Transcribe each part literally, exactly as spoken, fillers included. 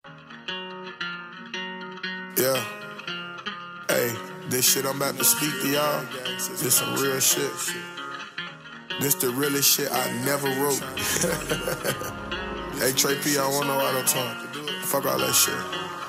Yeah. Hey, this shit I'm about to speak to y'all, this some real shit. This the realest shit I never wrote. Hey, Trey P, I don't want no auto tune. Fuck all that shit.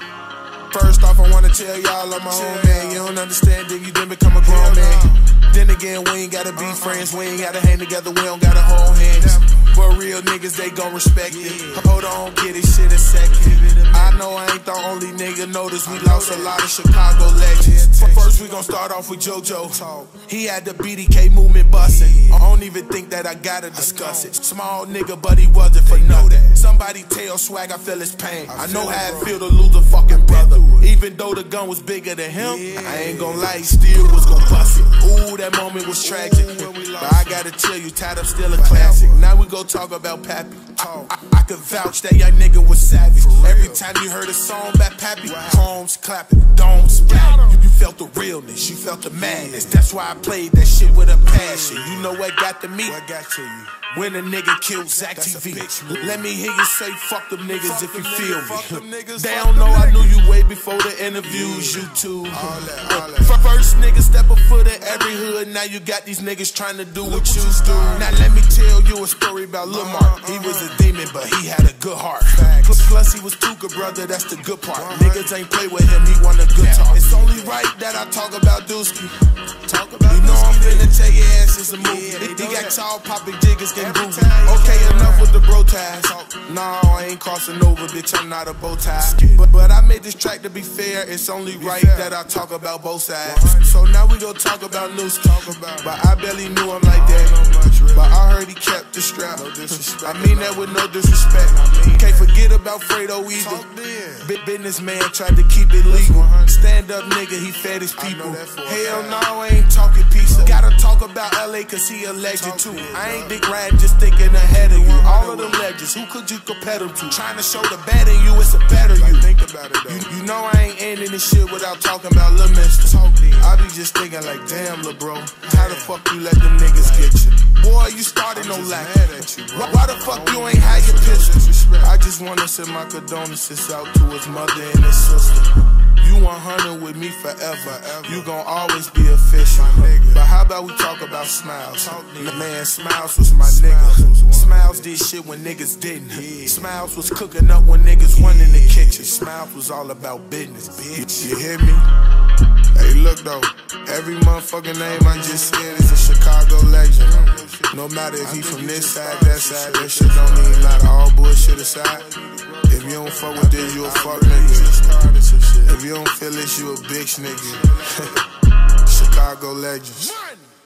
First off, I wanna tell y'all I'm my own man. You don't understand if you didn't become a grown man. Then again, we ain't gotta be friends. We ain't gotta hang together, we don't gotta hold hands. But real niggas, they gon' respect it. Hold on, get this shit a second. I know I ain't the only nigga. Notice we lost a lot of Chicago legends. But first we gon' start off with JoJo. He had the B D K movement bustin'. I don't even think that I gotta discuss it. Small nigga, but he wasn't for nothing. Somebody tell Swag I feel his pain. I know how it feel to lose a fucking brother. Even though the gun was bigger than him, I ain't gon' lie, he still was gon' bust it. Ooh, that moment was tragic. But I gotta tell you, Tied Up still a classic. Now we go talk about Pappy. I, I, I could vouch that young nigga was savage. Every time you heard a song about Pappy, homes clapping, domes splat. You, you felt the realness, you felt the madness. That's why I played that shit with a passion. You know what got to me? What got to you? When a nigga killed Zach T V. Let me hear you say fuck them niggas if you feel me. They don't know I knew you way before the interviews, YouTube. First nigga step a foot in every hood. Now you got these niggas trying to do what you do. Now let me tell you a story about Lil Mark. He was a demon, but he had a good heart. Plus he was Tuka, brother, that's the good part. Niggas ain't play with him, he won a good talk. It's only right that I talk about Dooski. Talk about you know I'm finna tell your ass it's a movie. He got tall, popping jiggers, getting groovy. Okay, enough with the bro ties. No, I ain't crossing over, bitch, I'm not a bow tie. But, but I made this track to be fair. It's only right that I talk about both sides. So now we gon' talk about Nooski. But I barely knew him like that. But I heard he kept the strap. I mean that with no disrespect. Can't forget about Fredo either. Big businessman tried to keep it legal. Stand up nigga, he fed his people. Hell no, I ain't talking pizza. Gotta talk about L A cause he a legend too. I ain't Dick Rad, just thinking ahead of you. All of them legends, who could you compare them to? Trying to show the bad in you, it's a better you. You, you know I ain't ending this shit without talking about Lil Mister. I be just thinking like, damn lil bro, how the fuck you let them niggas get you? Boy, you started no lack. Why, why the fuck you ain't had your pistol? I just wanna send my condolences out to his mother and his sister. You one hundred with me forever. You gon' always be official. But how about we talk about Smiles? Man, Smiles was my nigga. Smiles did shit when niggas didn't. Smiles was cooking up when niggas went in the kitchen. Smiles was all about business, bitch. You hear me? Hey, look though, every motherfucking name I just said is a Chicago legend. No matter if he from this side, that side, that shit don't even matter. All bullshit aside, if you don't fuck with this, you a fuck nigga. If you don't feel this, you a bitch nigga. Chicago legends.